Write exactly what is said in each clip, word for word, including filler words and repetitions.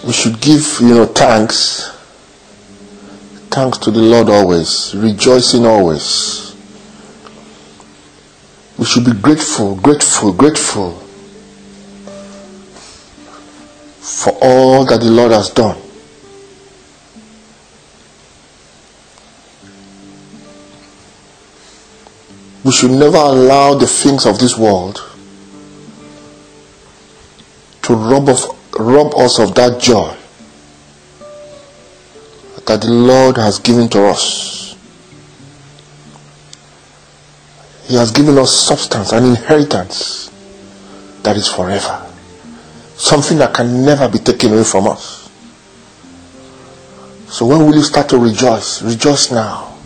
We should give, you know, thanks. Thanks to the Lord always. Rejoicing always. We should be grateful, grateful, grateful for all that the Lord has done. We should never allow the things of this world to rob of rob us of that joy that the Lord has given to us. He has given us substance, an inheritance that is forever. Something that can never be taken away from us. So when will you start to rejoice? Rejoice now.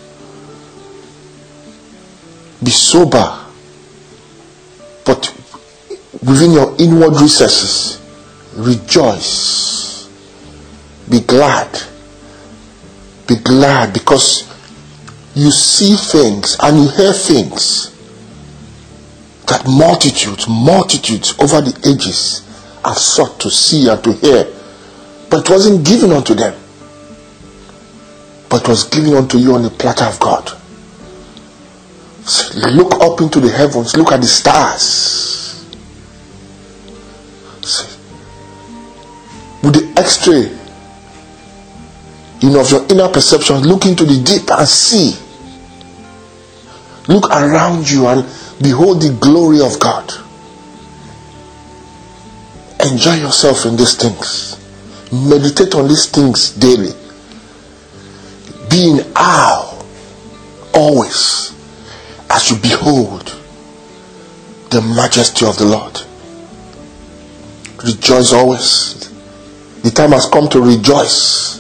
Be sober, but within your inward recesses, rejoice. Be glad. Be glad because you see things and you hear things that multitudes, multitudes over the ages have sought to see and to hear, but it wasn't given unto them, but it was given unto you on the platter of God. So look up into the heavens, look at the stars. With the X-ray, you know, of your inner perception, look into the deep and see. Look around you and behold the glory of God. Enjoy yourself in these things. Meditate on these things daily. Be in awe always as you behold the majesty of the Lord. Rejoice always. The time has come to rejoice.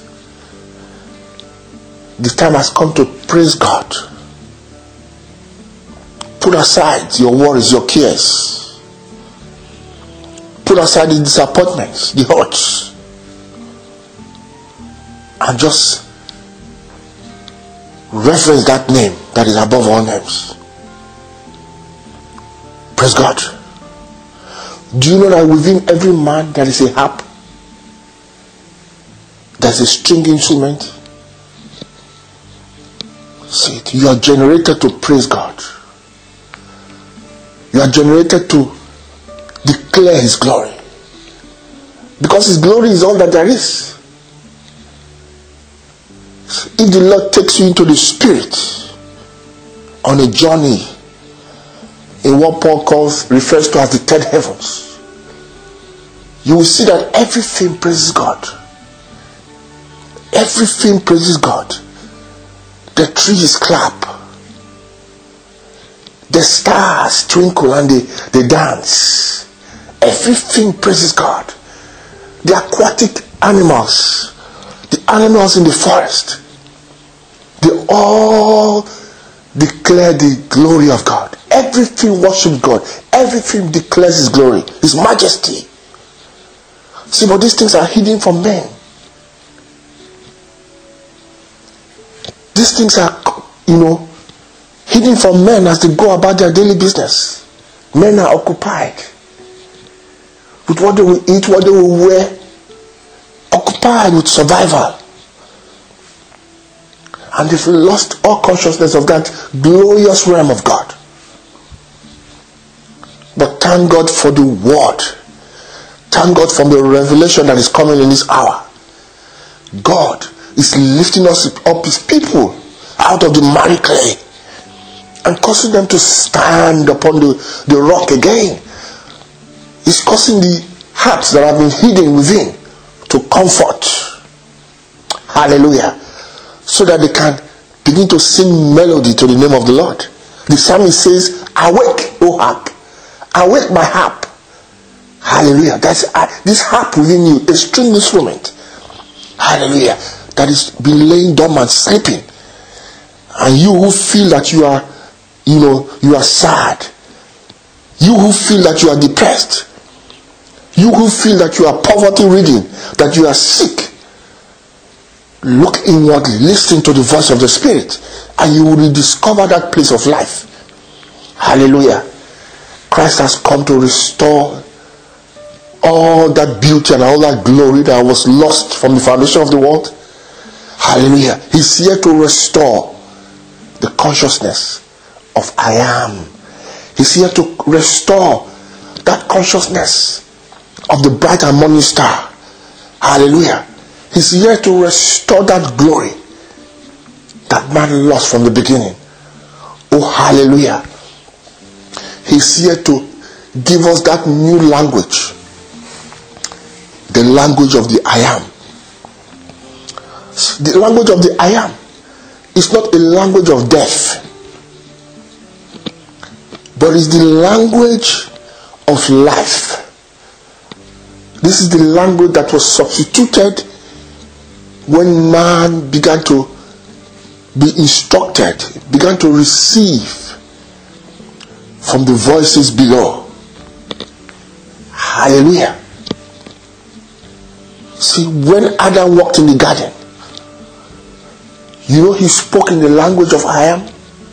The time has come to praise God. Put aside your worries, your cares. Put aside the disappointments, the hurts. And just reference that name that is above all names. Praise God. Do you know that within every man there is a harp? There's a string instrument. See it. You are generated to praise God. You are generated to declare His glory. Because His glory is all that there is. If the Lord takes you into the Spirit on a journey in what Paul calls, refers to as the third heavens, you will see that everything praises God. Everything praises God. The trees clap. The stars twinkle and they, they dance. Everything praises God. The aquatic animals, the animals in the forest, they all declare the glory of God. Everything worships God. Everything declares His glory, His majesty. See, but these things are hidden from men. These things are, you know, hidden from men as they go about their daily business. Men are occupied with what they will eat, what they will wear, occupied with survival. And they've lost all consciousness of that glorious realm of God. But thank God for the word. Thank God for the revelation that is coming in this hour. God is lifting us up, His people, out of the miry clay and causing them to stand upon the, the rock again. He's causing the hearts that have been hidden within to comfort. Hallelujah. So that they can begin to sing melody to the name of the Lord. The psalmist says, awake, O harp. Awake, my harp. Hallelujah. That's uh, this harp within you, a string instrument. Hallelujah. That is been laying dormant, sleeping. And you who feel that you are, you know, you are sad. You who feel that you are depressed. You who feel that you are poverty ridden, that you are sick. Look inwardly, listen to the voice of the Spirit, and you will rediscover that place of life. Hallelujah. Christ has come to restore all that beauty and all that glory that was lost from the foundation of the world. Hallelujah. He's here to restore the consciousness of I am. He's here to restore that consciousness of the bright and morning star. Hallelujah. He's here to restore that glory that man lost from the beginning. Oh, hallelujah. He's here to give us that new language. The language of the I am. The language of the I am is not a language of death, but is the language of life. This is the language that was substituted when man began to be instructed, began to receive from the voices below. Hallelujah. See, when Adam walked in the garden, you know he spoke in the language of I am.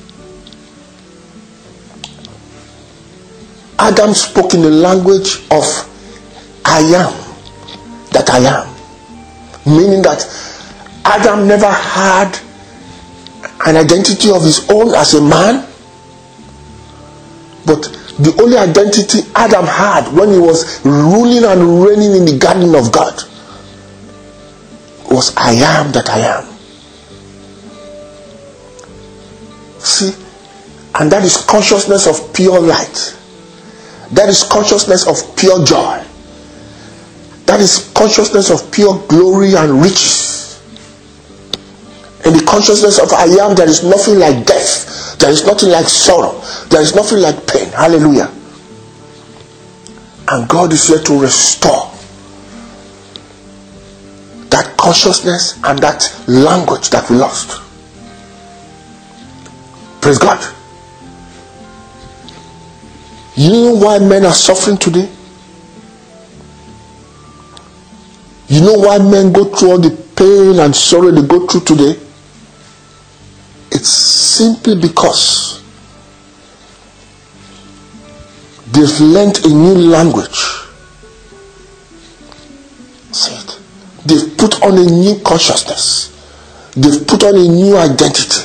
Adam spoke in the language of I am, that I am. Meaning that Adam never had an identity of his own as a man, but the only identity Adam had when he was ruling and reigning in the garden of God was I am that I am. See, and that is consciousness of pure light. That is consciousness of pure joy. That is consciousness of pure glory and riches. In the consciousness of I am, there is nothing like death. There is nothing like sorrow. There is nothing like pain. Hallelujah. And God is here to restore that consciousness and that language that we lost. Praise God. You know why men are suffering today? You know why men go through all the pain and sorrow they go through today? It's simply because they've learnt a new language. See it? They've put on a new consciousness. They've put on a new identity.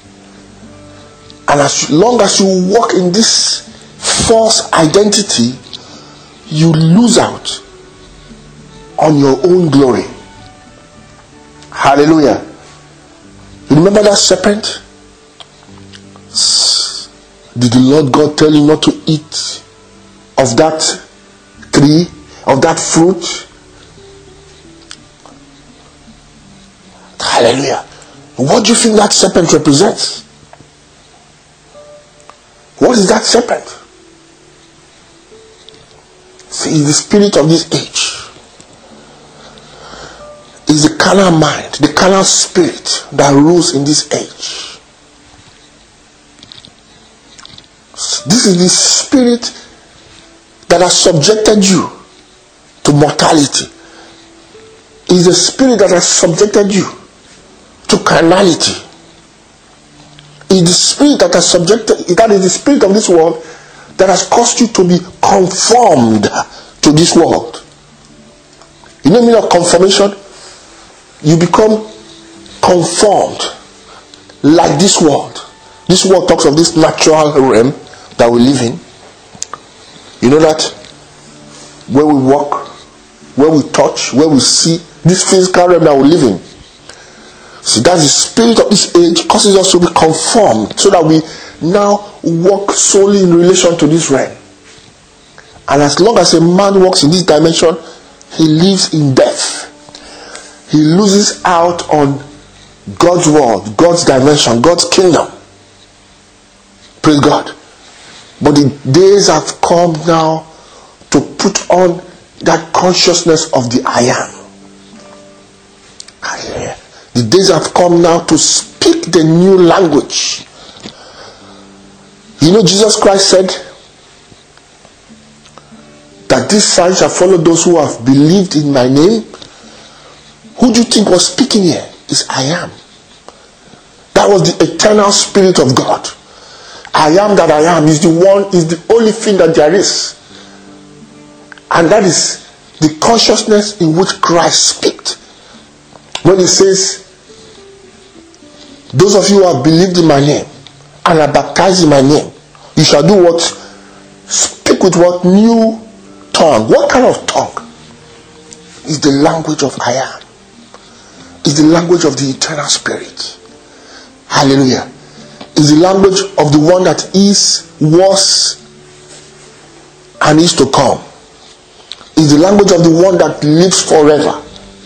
And as long as you walk in this false identity, you lose out on your own glory. Hallelujah. You remember that serpent? Did the Lord God tell you not to eat of that tree, of that fruit? Hallelujah. What do you think that serpent represents? What is that serpent? See, it's the spirit of this age. It's the carnal mind, the carnal spirit that rules in this age. This is the spirit that has subjected you to mortality. It's the spirit that has subjected you to carnality. It's the spirit that has subjected, that is the spirit of this world that has caused you to be conformed to this world. You know the meaning of conformation? You become conformed like this world. This world talks of this natural realm that we live in. You know that where we walk, where we touch, where we see, this physical realm that we live in. So that's the spirit of this age causes us to be conformed so that we now walk solely in relation to this realm. And as long as a man walks in this dimension, he lives in death. He loses out on God's world, God's dimension, God's kingdom. Praise God. But the days have come now to put on that consciousness of the I am. Hallelujah. The days have come now to speak the new language. You know, Jesus Christ said that this sign shall follow those who have believed in my name. Who do you think was speaking here? Is I am. That was the eternal spirit of God. I am that I am is the one, is the only thing that there is. And that is the consciousness in which Christ speaks. When he says, those of you who have believed in my name and are baptized in my name, you shall do what? Speak with what? New tongue. What kind of tongue? Is the language of I am. Is the language of the eternal spirit. Hallelujah. Is the language of the one that is, was, and is to come. Is the language of the one that lives forever.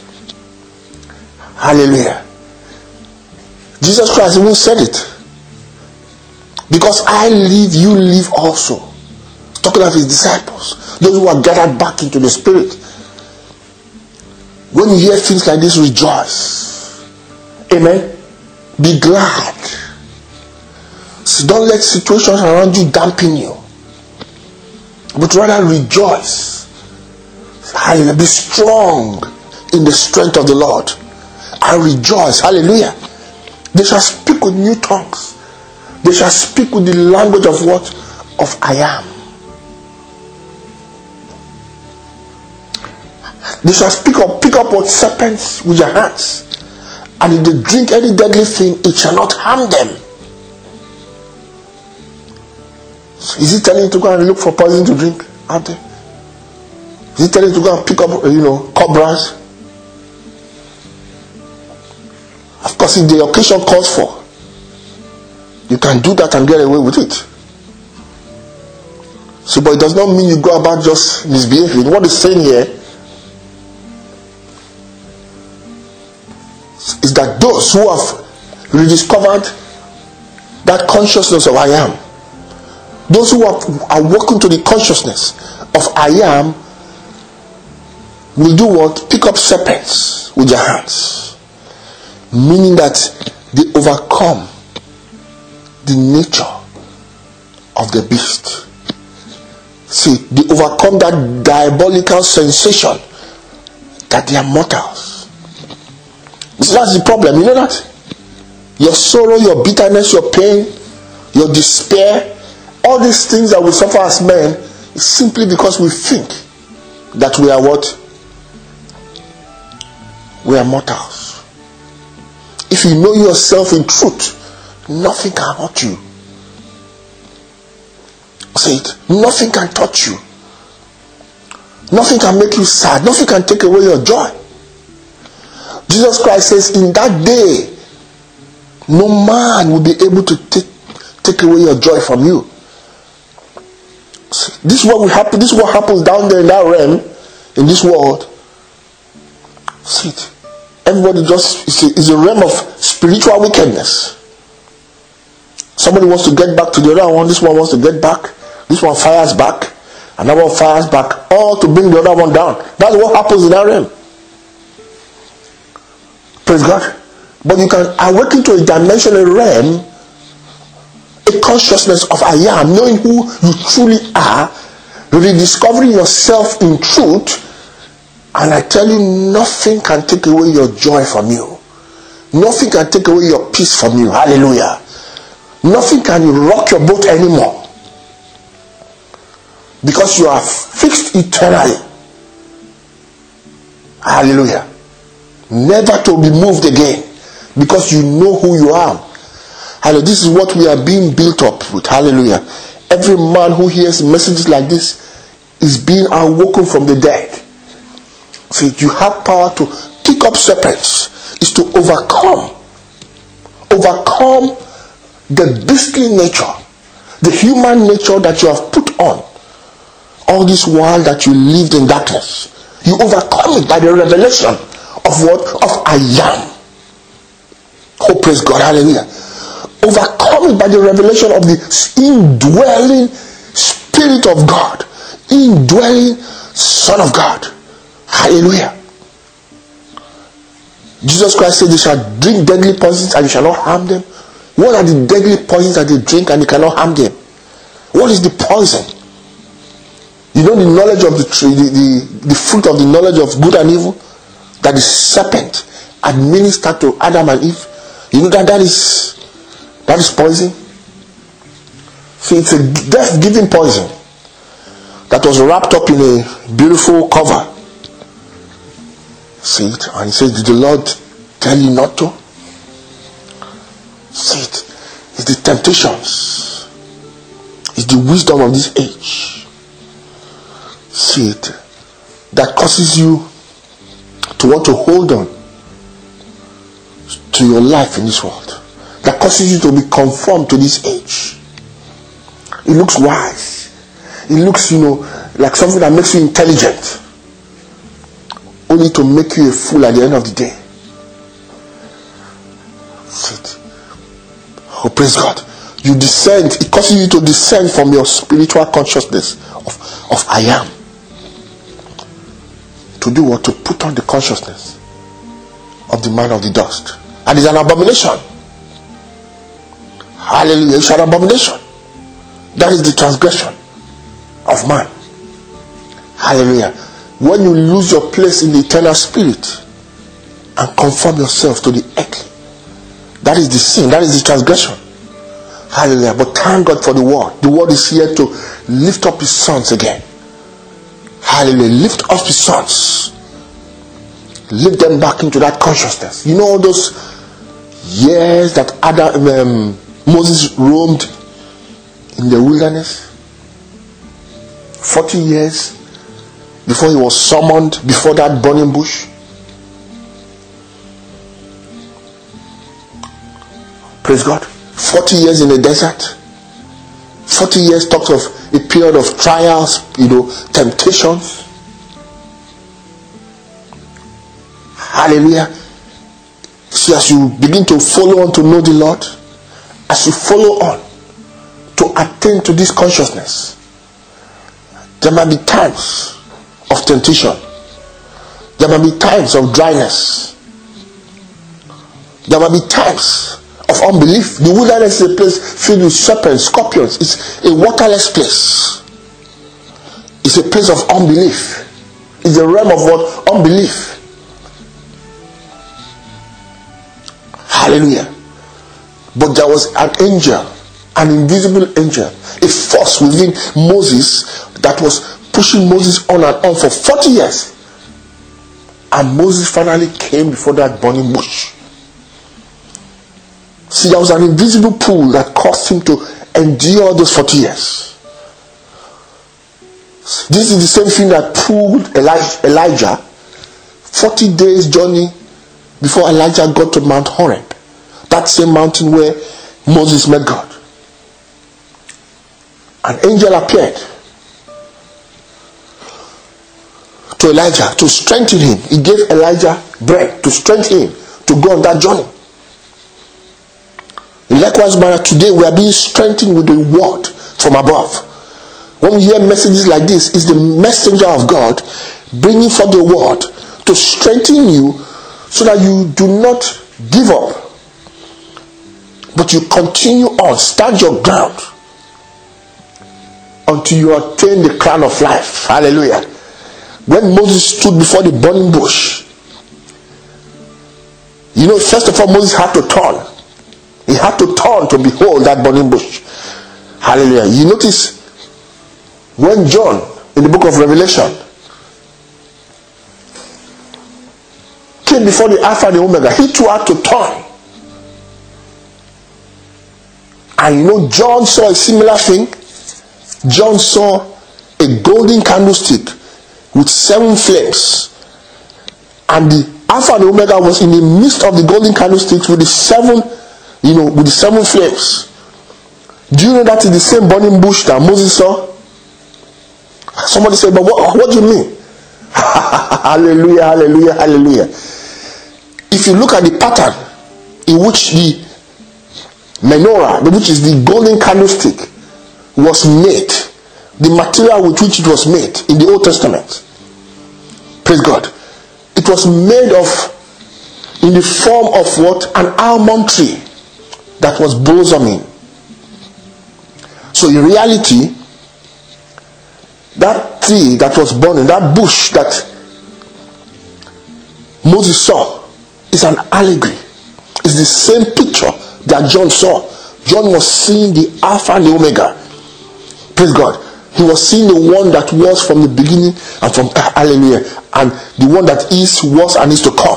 Hallelujah. Jesus Christ even said it. Because I live, you live also. He's talking of his disciples. Those who are gathered back into the spirit. When you hear things like this, rejoice. Amen. Be glad. So don't let situations around you dampen you. But rather rejoice. Hallelujah. Be strong in the strength of the Lord. And rejoice. Hallelujah. They shall speak with new tongues. They shall speak with the language of what? Of I am. They shall speak up, pick up what? Serpents with their hands. And if they drink any deadly thing, it shall not harm them. So is he telling you to go and look for poison to drink out there? Is he telling you to go and pick up, you know, cobras? Of course, if the occasion calls for, you can do that and get away with it. So, but it does not mean you go about just misbehaving. What is saying here is that those who have rediscovered that consciousness of I am, those who are, are walking to the consciousness of I am, will do what? Pick up serpents with their hands. Meaning that they overcome the nature of the beast. See, they overcome that diabolical sensation that they are mortals. See, that's the problem, you know that? Your sorrow, your bitterness, your pain, your despair, all these things that we suffer as men is simply because we think that we are what? We are mortals. If you know yourself in truth, nothing can hurt you. Say it. Nothing can touch you. Nothing can make you sad. Nothing can take away your joy. Jesus Christ says, in that day, no man will be able to take, take away your joy from you. See, this is what will happen. This is what happens down there in that realm, in this world. See it. Everybody just is a, is a realm of spiritual wickedness. Somebody wants to get back to the other one. This one wants to get back. This one fires back. Another one fires back. All to bring the other one down. That's what happens in that realm. Praise God. But you can awaken to a dimension, a realm, a consciousness of I am, knowing who you truly are, rediscovering yourself in truth. And I tell you, nothing can take away your joy from you. Nothing can take away your peace from you. Hallelujah. Nothing can rock your boat anymore. Because you are fixed eternally. Hallelujah. Never to be moved again. Because you know who you are. Hallelujah. This is what we are being built up with. Hallelujah. Every man who hears messages like this is being awoken from the dead. So you have power to pick up serpents. Is to overcome. Overcome the beastly nature. The human nature that you have put on. All this while that you lived in darkness. You overcome it by the revelation of what? Of I am. Oh, praise God. Hallelujah. Overcome it by the revelation of the indwelling Spirit of God. Indwelling Son of God. Hallelujah. Jesus Christ said they shall drink deadly poisons and it shall not harm them. What are the deadly poisons that they drink and it cannot harm them? What is the poison? You know the knowledge of the tree, the, the, the fruit of the knowledge of good and evil that the serpent administered to Adam and Eve. You know that that is that is poison. See, it's a death-giving poison that was wrapped up in a beautiful cover. See it? And he says, did the Lord tell you not to? See it? It's the temptations. It's the wisdom of this age. See it? That causes you to want to hold on to your life in this world. That causes you to be conformed to this age. It looks wise. It looks, you know, like something that makes you intelligent. Only to make you a fool at the end of the day. See it? Oh, praise God. You descend. It causes you to descend from your spiritual consciousness of, of I am. To do what? To put on the consciousness of the man of the dust. And it's an abomination. Hallelujah. It's an abomination. That is the transgression of man. Hallelujah. When you lose your place in the eternal spirit and conform yourself to the earthly, that is the sin. That is the transgression. Hallelujah. But thank God for the word. The word is here to lift up his sons again. Hallelujah. Lift up his sons. Lift them back into that consciousness. You know all those years that Adam, um, Moses roamed in the wilderness? forty years before he was summoned before that burning bush. Praise God. forty years in the desert. forty years talks of a period of trials, you know, temptations. Hallelujah. See, as you begin to follow on to know the Lord, as you follow on to attain to this consciousness, there might be times of temptation. There might be times of dryness. There might be times of unbelief. The wilderness is a place filled with serpents, scorpions. It's a waterless place. It's a place of unbelief. It's a realm of what? Unbelief. Hallelujah. But there was an angel, an invisible angel, a force within Moses that was pushing Moses on and on for forty years. And Moses finally came before that burning bush. See, there was an invisible pool that caused him to endure those forty years. This is the same thing that pulled Elijah forty days journey before Elijah got to Mount Horeb. That same mountain where Moses met God. An angel appeared to Elijah to strengthen him. He gave Elijah bread to strengthen him to go on that journey. In likewise manner, today we are being strengthened with the word from above. When we hear messages like this, it's the messenger of God bringing forth the word to strengthen you so that you do not give up, but you continue on, stand your ground until you attain the crown of life. Hallelujah. When Moses stood before the burning bush, you know, first of all, Moses had to turn. He had to turn to behold that burning bush. Hallelujah. You notice when John, in the book of Revelation, came before the Alpha and the Omega, he too had to turn. And you know, John saw a similar thing. John saw a golden candlestick with seven flames. And the Alpha and the Omega was in the midst of the golden candlesticks with the seven, you know, with the seven flames. Do you know that is the same burning bush that Moses saw? Somebody said, but what, what do you mean? Hallelujah, hallelujah, hallelujah. If you look at the pattern in which the menorah, which is the golden candlestick, was made, the material with which it was made in the Old Testament, praise God, it was made of, in the form of what? An almond tree that was blossoming. So in reality, that tree that was burning, that bush that Moses saw, is an allegory. It's the same picture that John saw. John was seeing the Alpha and the Omega. Praise God. He was seeing the one that was from the beginning and from hallelujah, and the one that is, was, and is to come.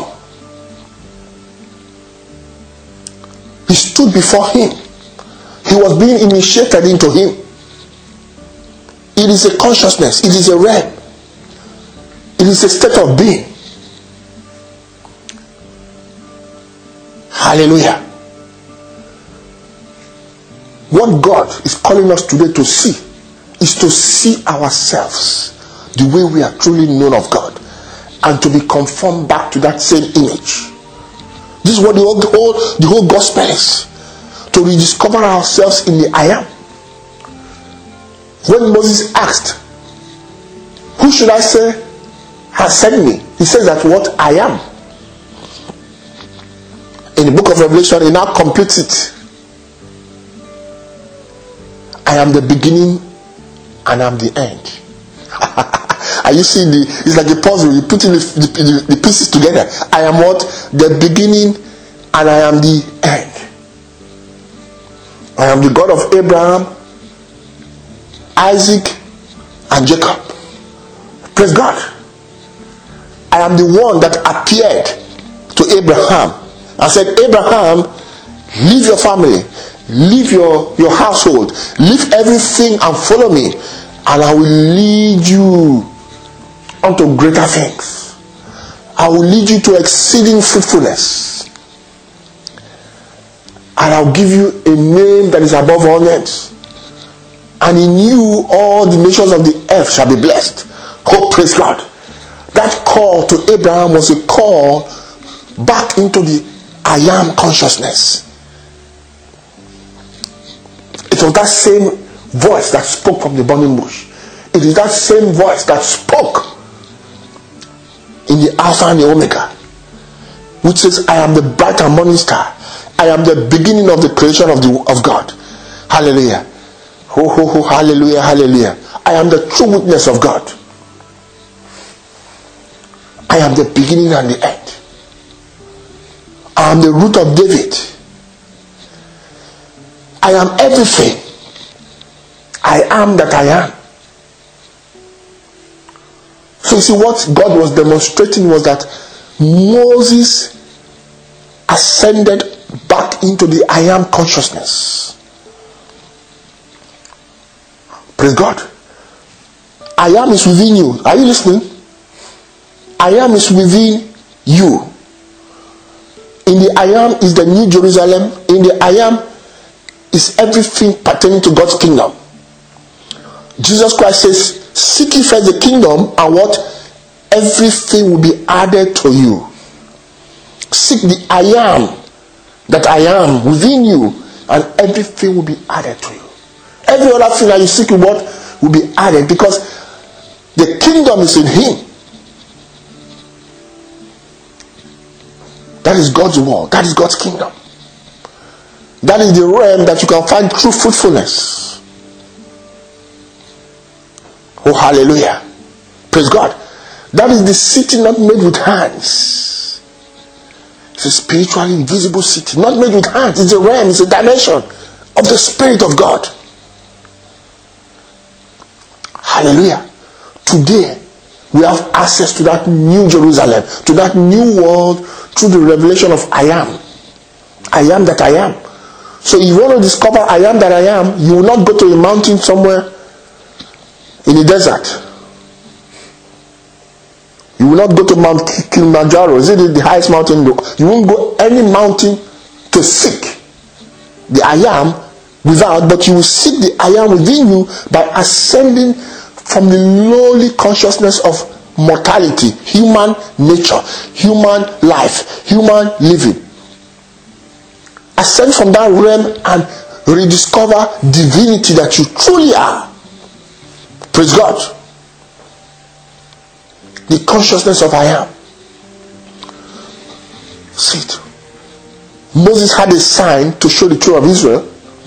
He stood before him. He was being initiated into him. It is a consciousness. It is a realm. It is a state of being. Hallelujah. What God is calling us today to see is to see ourselves the way we are truly known of God, and to be conformed back to that same image. This is what the whole, the whole, the whole gospel is. To rediscover ourselves in the I am. When Moses asked, who should I say has sent me? He says that what I am. In the book of Revelation, he now completes it. I am the beginning and I am the end. Are you seeing the, it's like a puzzle, you put in the, the, the pieces together. I am what? The beginning and I am the end. I am the God of Abraham, Isaac, and Jacob. Praise God. I am the one that appeared to Abraham and said, Abraham, leave your family, leave your, your household, leave everything and follow me, and I will lead you unto greater things. I will lead you to exceeding fruitfulness. And I'll give you a name that is above all names. And in you all the nations of the earth shall be blessed. Oh, praise God. That call to Abraham was a call back into the I am consciousness. It was that same voice that spoke from the burning bush. It is that same voice that spoke in the Alpha and the Omega, which says, I am the bright and morning star. I am the beginning of the creation of the of God. Hallelujah. Ho ho ho, hallelujah, hallelujah. I am the true witness of God. I am the beginning and the end. I am the root of David. I am everything. I am that I am. So you see, what God was demonstrating was that Moses ascended back into the I am consciousness. Praise God. I am is within you. Are you listening? I am is within you. In the I am is the New Jerusalem. In the I am is everything pertaining to God's kingdom. Jesus Christ says, seek ye first the kingdom, and what? Everything will be added to you. Seek the I am that I am within you, and everything will be added to you. Every other thing that you seek, what will be added, because the kingdom is in him. That is God's world. That is God's kingdom. That is the realm that you can find true fruitfulness. Oh, hallelujah. Praise God. That is the city not made with hands. It's a spiritually invisible city, not made with hands. It's a realm, it's a dimension of the Spirit of God. Hallelujah. Today, we have access to that new Jerusalem, to that new world, through the revelation of I am. I am that I am. So if you want to discover I am that I am, you will not go to a mountain somewhere in the desert. You will not go to Mount Kilimanjaro. Is it the highest mountain? You won't go any mountain to seek the I am without, but you will seek the I am within you by ascending from the lowly consciousness of mortality, human nature, human life, human living. Ascend from that realm and rediscover divinity that you truly are. Praise God. The consciousness of I am. See it. Moses had a sign to show the children of Israel.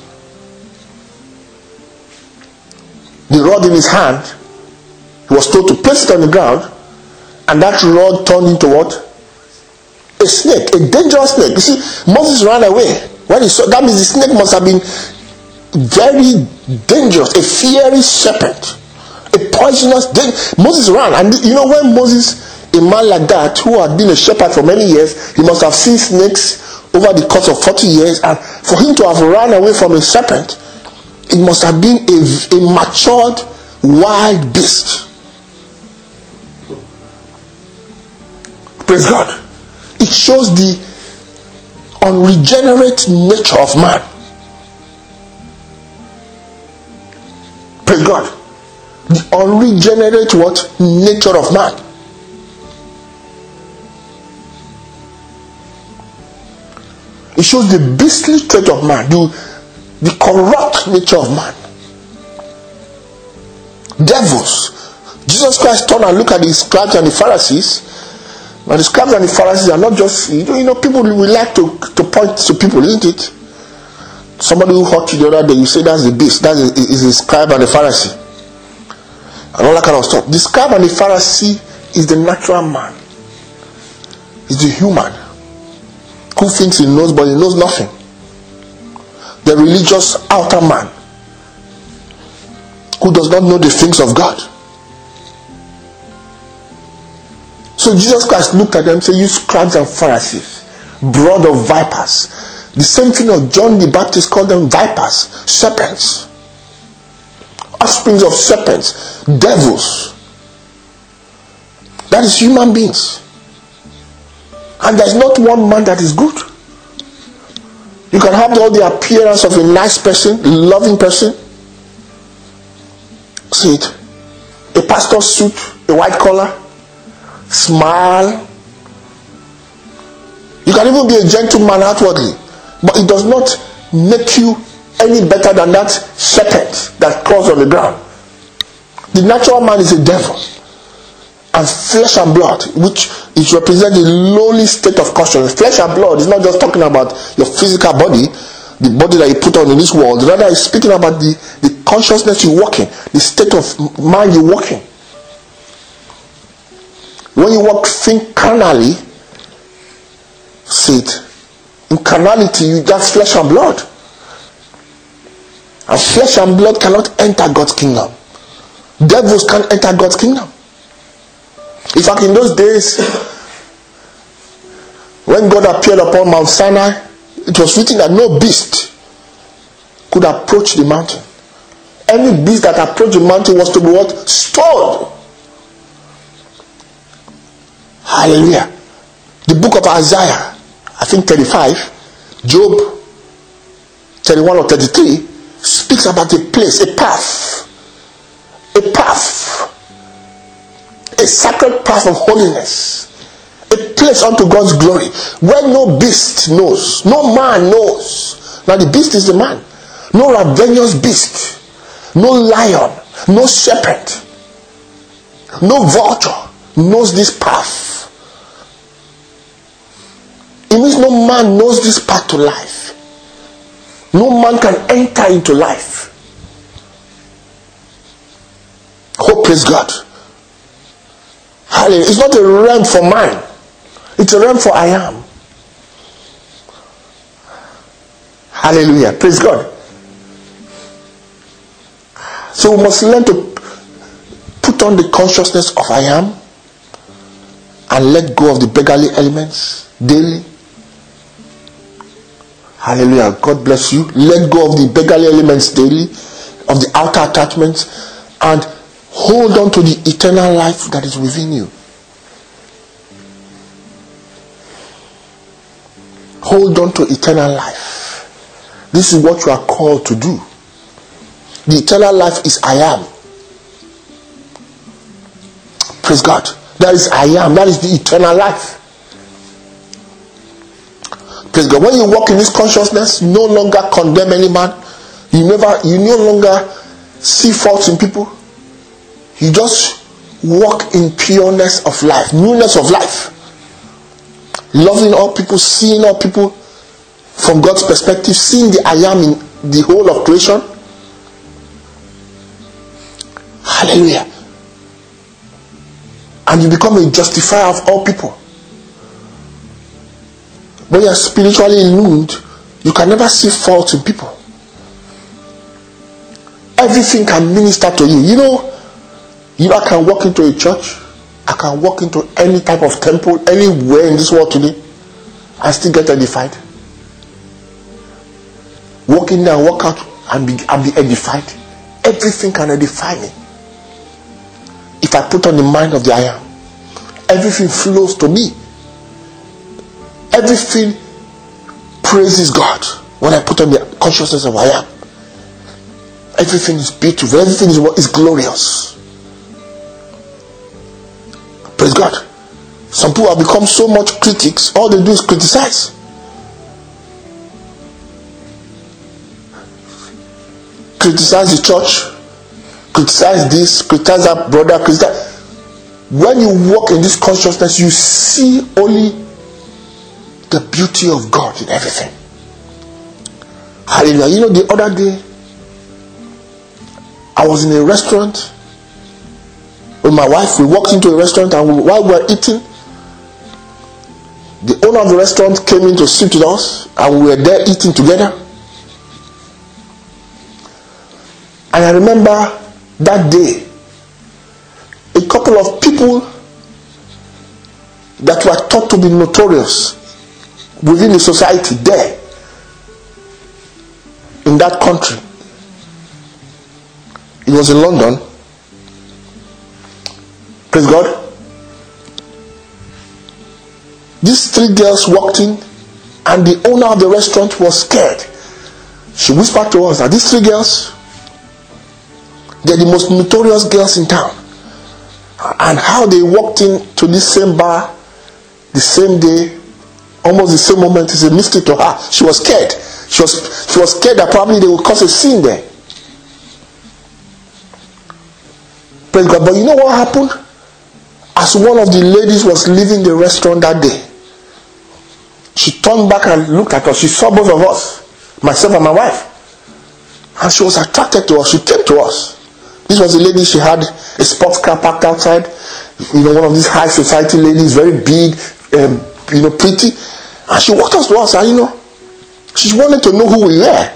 The rod in his hand, he was told to place it on the ground, and that rod turned into what? A snake, a dangerous snake. You see, Moses ran away. When he saw, that means the snake must have been very dangerous, a fiery serpent. A poisonous thing. Moses ran, and you know when Moses, a man like that who had been a shepherd for many years, he must have seen snakes over the course of forty years, and for him to have run away from a serpent, it must have been a, a matured wild beast. Praise God. It shows the unregenerate nature of man. Praise God. The unregenerate what? Nature of man. It shows the beastly trait of man, the, the corrupt nature of man. Devils. Jesus Christ turned and looked at the scribes and the Pharisees. Now the scribes and the Pharisees are not just, you know, you know people will like to, to point to people, isn't it? Somebody who hurt you the other day, you say that's the beast, that is, is the scribe and the Pharisee. And all that kind of stuff. The scribe and the Pharisee is the natural man. Is the human who thinks he knows but he knows nothing. The religious outer man who does not know the things of God. So Jesus Christ looked at them and said, you scribes and Pharisees, brood of vipers. The same thing of John the Baptist called them vipers, serpents, offsprings of serpents, devils. That is human beings. And there is not one man that is good. You can have all the appearance of a nice person, a loving person. See it. A pastor's suit, a white collar, smile. You can even be a gentleman outwardly, but it does not make you any better than that serpent that crawls on the ground. The natural man is a devil, and flesh and blood, which is represent the lowly state of consciousness. Flesh and blood is not just talking about your physical body, the body that you put on in this world. Rather, it's speaking about the, the consciousness you walk in, the state of mind you walk in. When you walk, think carnally, see it. In carnality, you that's flesh and blood. And flesh and blood cannot enter God's kingdom. Devils can't enter God's kingdom. In fact, in those days, when God appeared upon Mount Sinai, it was written that no beast could approach the mountain. Any beast that approached the mountain was to be what? Stoned. Hallelujah. The book of Isaiah, I think thirty-five, Job thirty-one or thirty-three, speaks about a place, a path. A path. A sacred path of holiness. A place unto God's glory. Where no beast knows. No man knows. Now the beast is the man. No ravenous beast. No lion. No serpent. No vulture knows this path. It means no man knows this path to life. No man can enter into life. Oh, praise God. Hallelujah. It's not a realm for man. It's a realm for I am. Hallelujah. Praise God. So we must learn to put on the consciousness of I am and let go of the beggarly elements daily. Hallelujah. God bless you. Let go of the beggarly elements daily, of the outer attachments, and hold on to the eternal life that is within you. Hold on to eternal life. This is what you are called to do. The eternal life is I am. Praise God. That is I am. That is the eternal life. Praise God. When you walk in this consciousness, you no longer condemn any man. You never, you no longer see faults in people. You just walk in pureness of life, newness of life. Loving all people, seeing all people from God's perspective, seeing the I am in the whole of creation. Hallelujah. And you become a justifier of all people. When you are spiritually illumined, you can never see faults in people. Everything can minister to you. You know, You know, I can walk into a church, I can walk into any type of temple, anywhere in this world today, and still get edified. Walk in there and walk out and be, and be edified. Everything can edify me. If I put on the mind of the I am, everything flows to me. Everything praises God when I put on the consciousness of I am. Everything is beautiful. Everything is, is glorious. Praise God. Some people have become so much critics, all they do is criticize. Criticize the church, criticize this, criticize that brother, criticize. When you walk in this consciousness, you see only the beauty of God in everything. Hallelujah. You know, the other day, I was in a restaurant with my wife. We walked into a restaurant, and we, while we were eating, the owner of the restaurant came in to sit with us, and we were there eating together. And I remember that day, a couple of people that were thought to be notorious within the society there, in that country. It was in London. Praise God. These three girls walked in, and the owner of the restaurant was scared. She whispered to us that these three girls, they're the most notorious girls in town. And how they walked into this same bar the same day, almost the same moment, is a mystery to her. She was scared. She was, she was scared that probably they would cause a scene there. Praise God. But you know what happened? As one of the ladies was leaving the restaurant that day, she turned back and looked at us. She saw both of us, myself and my wife. And she was attracted to us. She came to us. This was a lady, she had a sports car parked outside. You know, one of these high society ladies, very big, um, you know, pretty. And she walked us to us, and you know, she wanted to know who we were.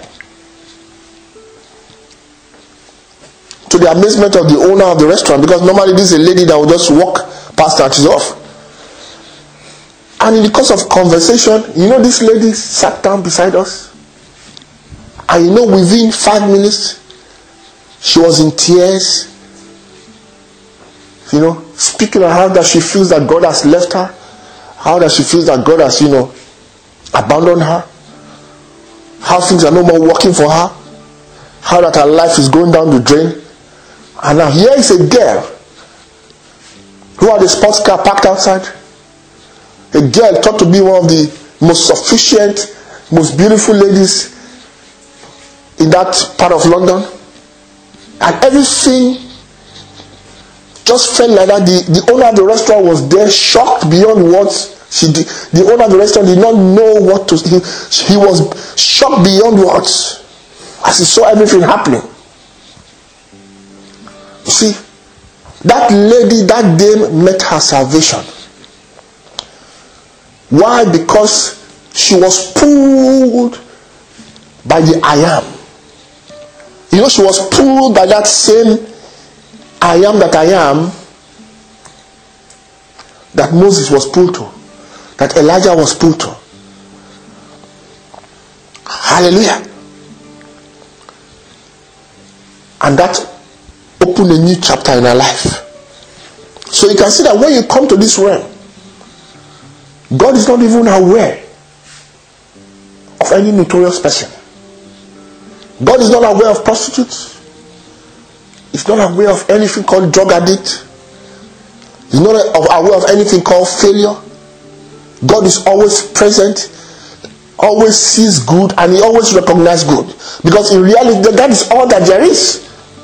To the amazement of the owner of the restaurant, because normally this is a lady that would just walk past her and she's off. And in the course of conversation, you know, this lady sat down beside us. And you know, within five minutes, she was in tears, you know, speaking of how that she feels that God has left her, how that she feels that God has, you know, abandoned her, how things are no more working for her, how that her life is going down the drain. And now here is a girl who had a sports car parked outside, a girl thought to be one of the most sufficient, most beautiful ladies in that part of London. And everything just felt like that. The, the owner of the restaurant was there, shocked beyond what she did. The owner of the restaurant did not know what to he, he was shocked beyond words as he saw everything happening. You see, that lady, that dame met her salvation. Why? Because she was pulled by the I am. You know, she was pulled by that same I am that I am that Moses was pulled to, that Elijah was pulled to. Hallelujah. And that opened a new chapter in her life. So you can see that when you come to this realm, God is not even aware of any notorious person. God is not aware of prostitutes. He's not aware of anything called drug addict. He's not aware of anything called failure. God is always present, always sees good, and he always recognizes good. Because in reality, that is all that there is.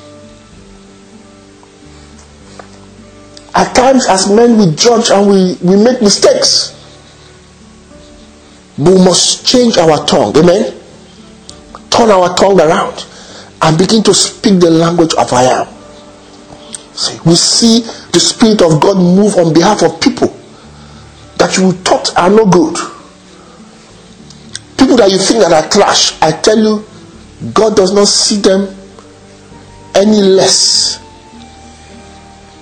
At times, as men, we judge and we, we make mistakes. But we must change our tongue. Amen? Turn our tongue around and begin to speak the language of I am. See, we see the Spirit of God move on behalf of people that you thought are no good. People that you think that are trash. I tell you, God does not see them any less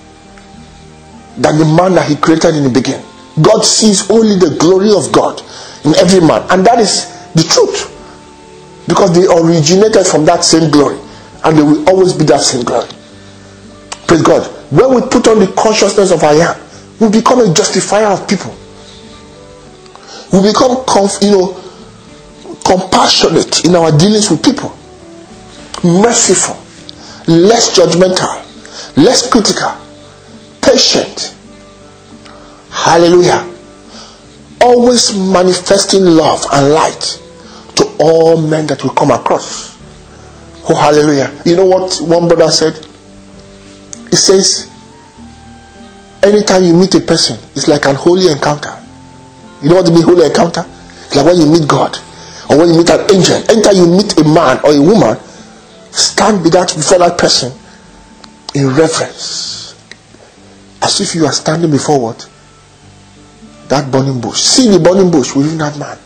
than the man that he created in the beginning. God sees only the glory of God in every man, and that is the truth, because they originated from that same glory, and they will always be that same glory. Praise God. When we put on the consciousness of I am, we become a justifier of people. We become conf- you know compassionate in our dealings with people, merciful, less judgmental, less critical, patient. Hallelujah. Always manifesting love and light to all men that we come across. Oh, hallelujah. You know what one brother said? He says, anytime you meet a person, it's like an holy encounter. You know what the mean holy encounter? It's like when you meet God, or when you meet an angel. Anytime you meet a man or a woman, stand be that before that person in reverence, as if you are standing before what? That burning bush. See the burning bush within that man.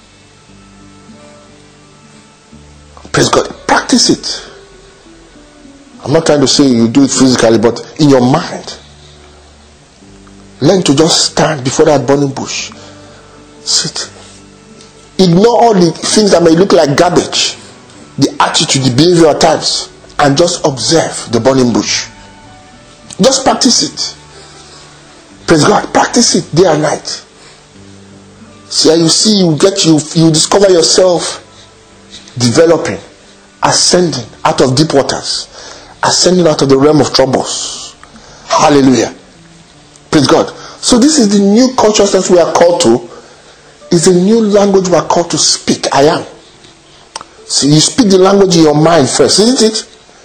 Praise God. Practice it. I'm not trying to say you do it physically, but in your mind. Learn to just stand before that burning bush. Sit. Ignore all the things that may look like garbage, the attitude, the behavior at times, and just observe the burning bush. Just practice it. Praise God. Practice it day and night. So you see, you get you you discover yourself developing, ascending out of deep waters, ascending out of the realm of troubles. Hallelujah. Praise God. So this is the new consciousness we are called to. It's a new language we are called to speak. I am. So you speak the language in your mind first, isn't it?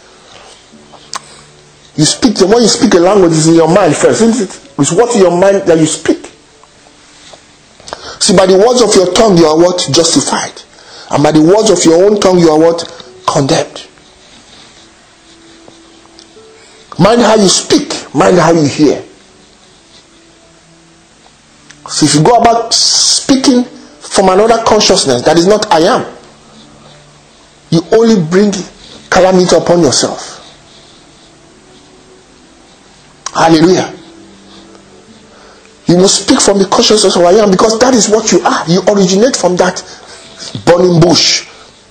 You speak the when you speak a language, it's in your mind first, isn't it? It's what in your mind that you speak. See, by the words of your tongue you are what? Justified. And by the words of your own tongue you are what? Condemned. Mind how you speak, mind how you hear. So if you go about speaking from another consciousness that is not I am, you only bring calamity upon yourself. Hallelujah. You must speak from the consciousness of I am, because that is what you are. You originate from that burning bush.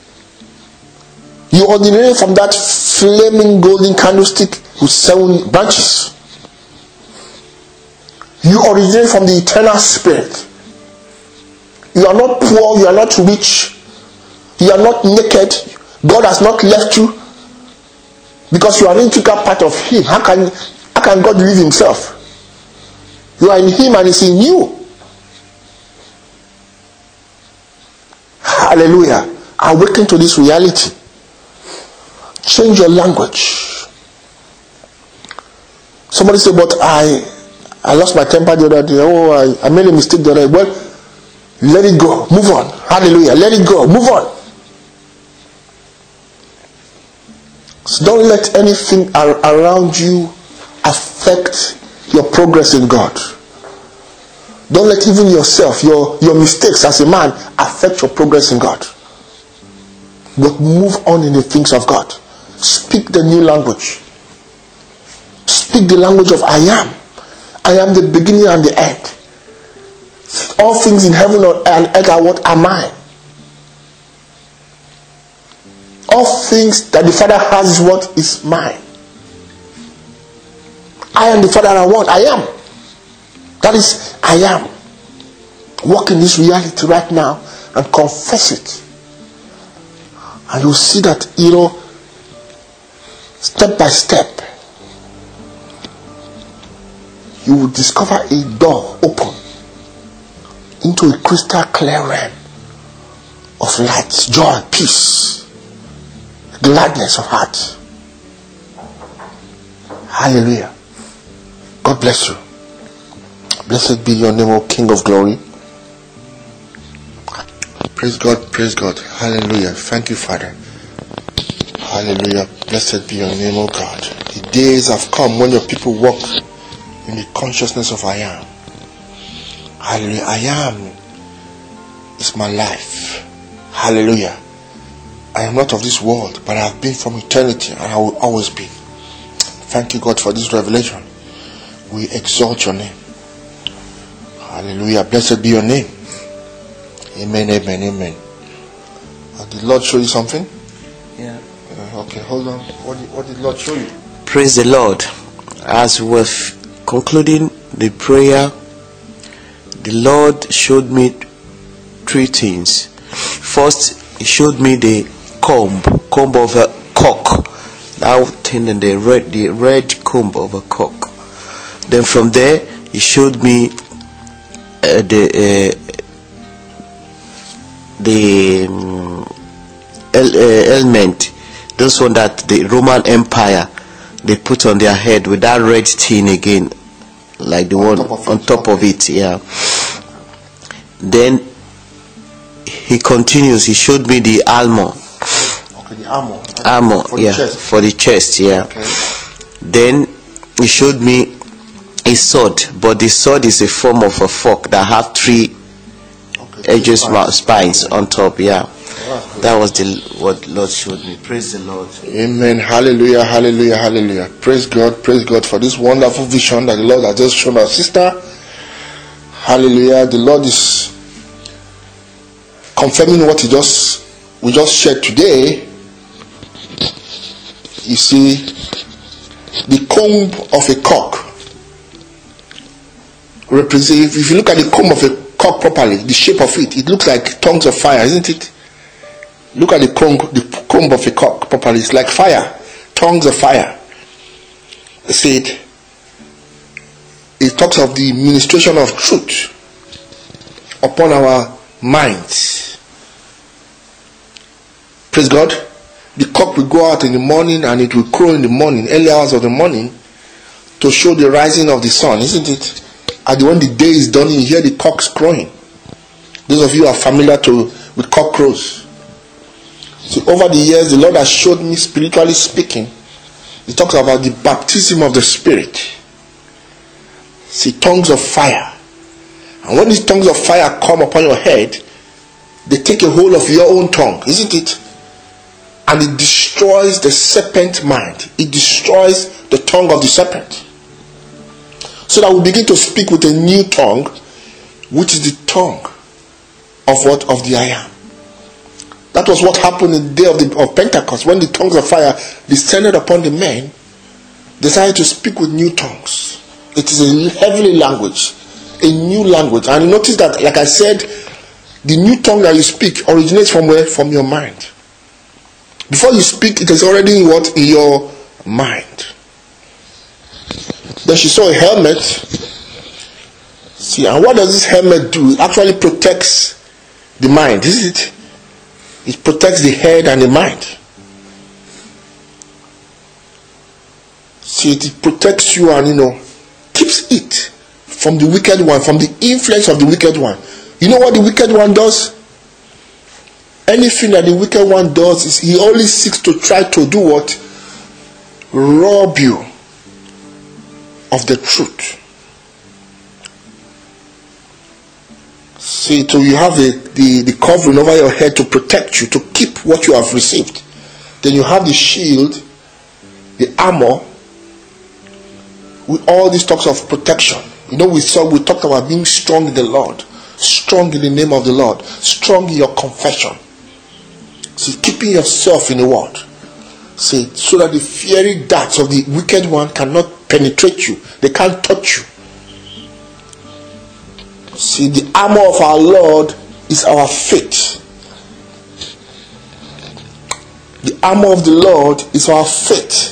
You originate from that flaming golden candlestick with seven branches. You originate from the eternal spirit. You are not poor, you are not rich, you are not naked. God has not left you because you are an integral part of Him. How can, how can God leave Himself? You are in Him and He's in you. Hallelujah. Awaken to this reality. Change your language. Somebody say, but I I lost my temper the other day. Oh, I, I made a mistake the other day. Well, let it go. Move on. Hallelujah. Let it go. Move on. So don't let anything ar- around you affect your progress in God. Don't let even yourself, your, your mistakes as a man, affect your progress in God. But move on in the things of God. Speak the new language. Speak the language of I am. I am the beginning and the end. All things in heaven and earth are what are mine. All things that the Father has is what is mine. I am the Father I want. I am. That is, I am. Walk in this reality right now and confess it. And you'll see that, you know, step by step, you will discover a door open into a crystal clear realm of light, joy, peace, gladness of heart. Hallelujah. God bless you. Blessed be your name, O King of glory. Praise God, praise God. Hallelujah. Thank you, Father. Hallelujah. Blessed be your name, O God. The days have come when your people walk in the consciousness of I am. Hallelujah. I am is my life. Hallelujah. I am not of this world, but I have been from eternity and I will always be. Thank you, God, for this revelation. We exalt your name. Hallelujah. Blessed be your name. Amen, amen, amen. Uh, did the Lord show you something? Yeah. Uh, okay, hold on. What did, what did the Lord show you? Praise the Lord. As we were concluding the prayer, the Lord showed me three things. First, He showed me the comb, comb of a cock. That thing in the red, the red comb of a cock. Then from there, He showed me uh, the uh, the um, el- uh, element, this one that the Roman Empire they put on their head with that red thing again, like the on one top on top of it. Yeah. Then he continues. He showed me the armor. Okay, the armor. Armor. For yeah. the chest. For the chest. Yeah. Okay. Then he showed me a sword, but the sword is a form of a fork that have three okay, edges, spines, spines okay. on top. Yeah. Oh, that was the what Lord showed me. Praise the Lord. Amen. Hallelujah. Hallelujah. Hallelujah. Praise God. Praise God for this wonderful vision that the Lord has just shown our sister. Hallelujah. The Lord is confirming what he just we just shared today. You see, the comb of a cock represents, if you look at the comb of a cock properly, the shape of it, it looks like tongues of fire, isn't it? Look at the comb, the comb of a cock properly. It's like fire, tongues of fire. It said, it talks of the ministration of truth upon our minds. Praise God. The cock will go out in the morning and it will crow in the morning, early hours of the morning, to show the rising of the sun, isn't it? And when the day is done, you hear the cocks crowing. Those of you who are familiar to with cock crows. See, over the years, the Lord has showed me, spiritually speaking, He talks about the baptism of the Spirit. See, tongues of fire. And when these tongues of fire come upon your head, they take a hold of your own tongue, isn't it? And it destroys the serpent mind. It destroys the tongue of the serpent. So that we begin to speak with a new tongue, which is the tongue of what? Of the I am. That was what happened in the day of, the, of Pentecost, when the tongues of fire descended upon the men. They decided to speak with new tongues. It is a heavenly language, a new language. And you notice that, like I said, the new tongue that you speak originates from where? From your mind. Before you speak, it is already in what? In your mind. Then she saw a helmet. See, and what does this helmet do? It actually protects the mind, isn't it? It protects the head and the mind. See, it protects you and, you know, keeps it from the wicked one, from the influence of the wicked one. You know what the wicked one does? Anything that the wicked one does is he only seeks to try to do what? Rob you of the truth. See, so you have the, the, the covering over your head to protect you, to keep what you have received. Then you have the shield, the armor, with all these talks of protection. You know, we saw we talked about being strong in the Lord, strong in the name of the Lord, strong in your confession. See, keeping yourself in the word. See, so that the fiery darts of the wicked one cannot penetrate you. They can't touch you. See, the armor of our Lord is our faith. The armor of the Lord is our faith.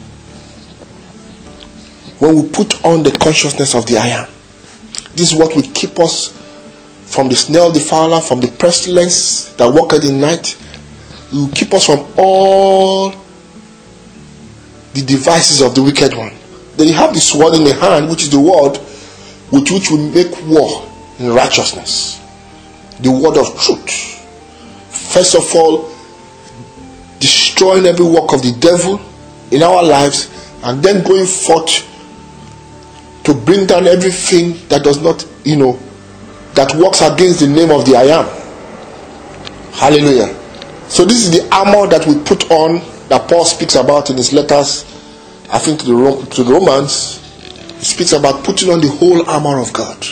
When we put on the consciousness of the I am. This is what will keep us from the snare of the fowler, from the pestilence that walketh in night. It will keep us from all the devices of the wicked one. Then you have the sword in the hand, which is the word with which we make war in righteousness. The word of truth. First of all, destroying every work of the devil in our lives, and then going forth to bring down everything that does not, you know, that works against the name of the I am. Hallelujah. So this is the armor that we put on, that Paul speaks about in his letters, I think to the, to the Romans. It speaks about putting on the whole armor of God.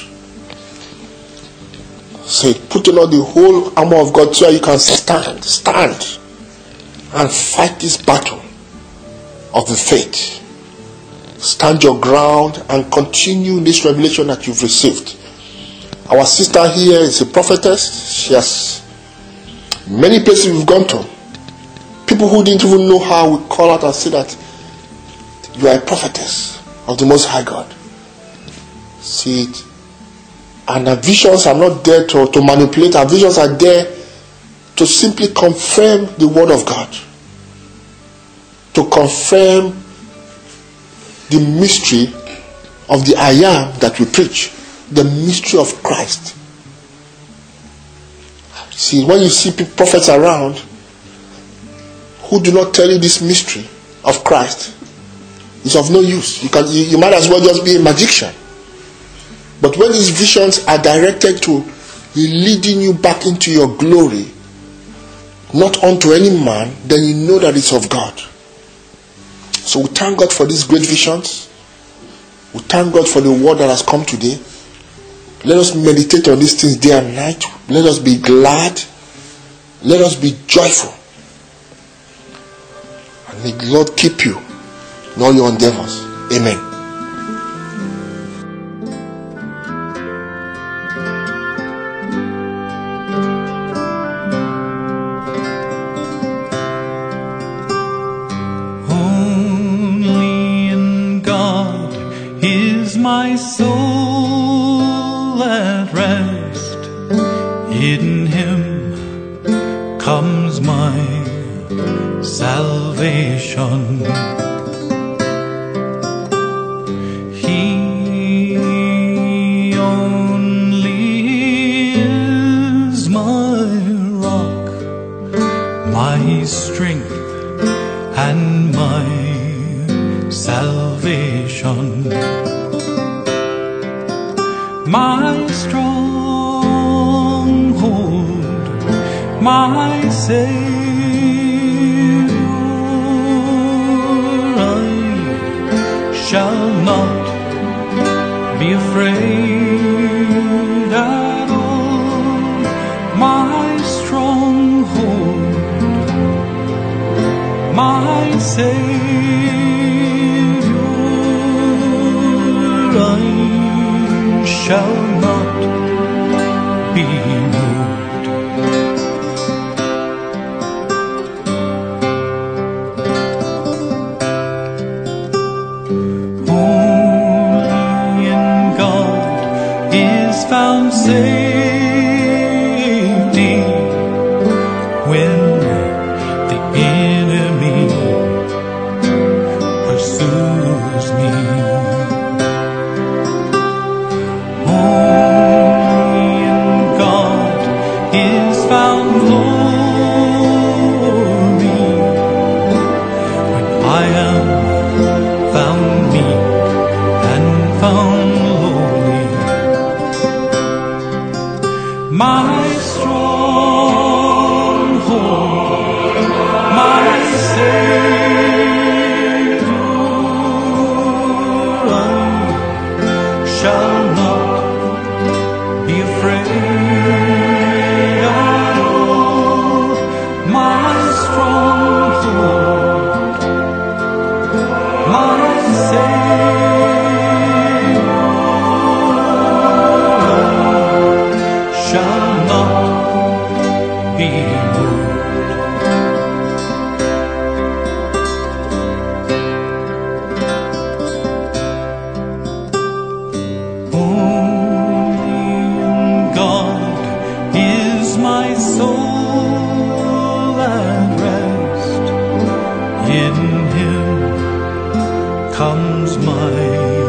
Say, putting on the whole armor of God so you can stand, stand, and fight this battle of the faith. Stand your ground and continue this revelation that you've received. Our sister here is a prophetess. She has many places we've gone to. People who didn't even know how we call out and say that you are a prophetess of the Most High God. See it. And our visions are not there to, to manipulate. Our visions are there to simply confirm the word of God. To confirm the mystery of the I am that we preach. The mystery of Christ. See, when you see prophets around who do not tell you this mystery of Christ, it's of no use. You can you, you might as well just be a magician. But when these visions are directed to leading you back into your glory, not unto any man, then you know that it's of God. So we thank God for these great visions. We thank God for the word that has come today. Let us meditate on these things day and night. Let us be glad. Let us be joyful. And may the Lord keep you in all your endeavors. Amen. My soul at rest, in Him comes my salvation. He only is my rock, my strength, and my salvation. My stronghold, my Savior, I shall not be afraid at all. My stronghold, my Savior, I shall not be moved. Only in God is found safety when the enemy pursues me. In Him comes my